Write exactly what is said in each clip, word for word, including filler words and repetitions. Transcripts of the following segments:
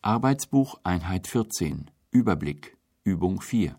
Arbeitsbuch Einheit vierzehn. Überblick. Übung vier.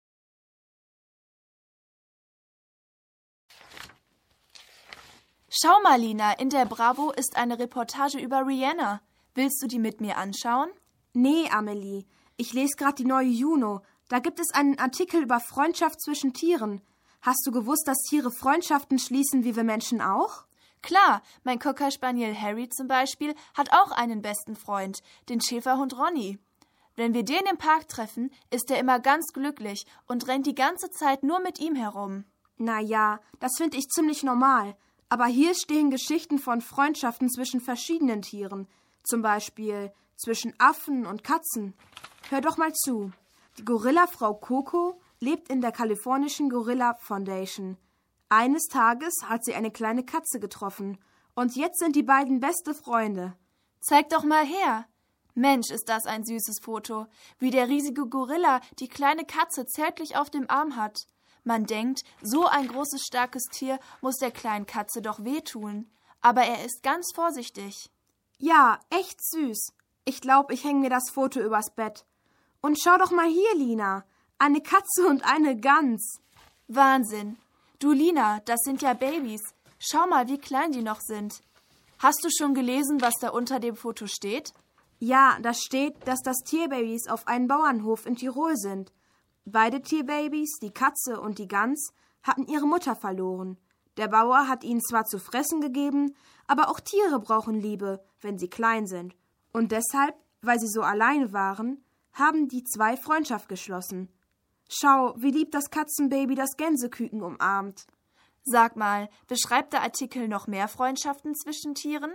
Schau mal, Lina, in der Bravo ist eine Reportage über Rihanna. Willst du die mit mir anschauen? Nee, Amelie. Ich lese gerade die neue Juno. Da gibt es einen Artikel über Freundschaft zwischen Tieren. Hast du gewusst, dass Tiere Freundschaften schließen, wie wir Menschen auch? Klar, mein Cocker Spaniel Harry zum Beispiel hat auch einen besten Freund, den Schäferhund Ronny. Wenn wir den im Park treffen, ist er immer ganz glücklich und rennt die ganze Zeit nur mit ihm herum. Na ja, das finde ich ziemlich normal. Aber hier stehen Geschichten von Freundschaften zwischen verschiedenen Tieren. Zum Beispiel zwischen Affen und Katzen. Hör doch mal zu. Die Gorilla-Frau Coco lebt in der kalifornischen Gorilla Foundation. Eines Tages hat sie eine kleine Katze getroffen. Und jetzt sind die beiden beste Freunde. Zeig doch mal her. Mensch, ist das ein süßes Foto. Wie der riesige Gorilla die kleine Katze zärtlich auf dem Arm hat. Man denkt, so ein großes, starkes Tier muss der kleinen Katze doch wehtun. Aber er ist ganz vorsichtig. Ja, echt süß. Ich glaube, ich hänge mir das Foto übers Bett. Und schau doch mal hier, Lina. Eine Katze und eine Gans. Wahnsinn. Du, Lina, das sind ja Babys. Schau mal, wie klein die noch sind. Hast du schon gelesen, was da unter dem Foto steht? Ja, da steht, dass das Tierbabys auf einem Bauernhof in Tirol sind. Beide Tierbabys, die Katze und die Gans, hatten ihre Mutter verloren. Der Bauer hat ihnen zwar zu fressen gegeben, aber auch Tiere brauchen Liebe, wenn sie klein sind. Und deshalb, weil sie so allein waren, haben die zwei Freundschaft geschlossen. Schau, wie lieb das Katzenbaby das Gänseküken umarmt. Sag mal, beschreibt der Artikel noch mehr Freundschaften zwischen Tieren?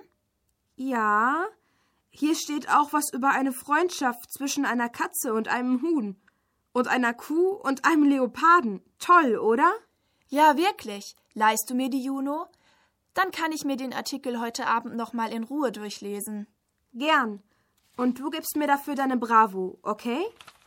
Ja, hier steht auch was über eine Freundschaft zwischen einer Katze und einem Huhn. Und einer Kuh und einem Leoparden. Toll, oder? Ja, wirklich. Leihst du mir die Juno? Dann kann ich mir den Artikel heute Abend noch mal in Ruhe durchlesen. Gern. Und du gibst mir dafür deine Bravo, okay?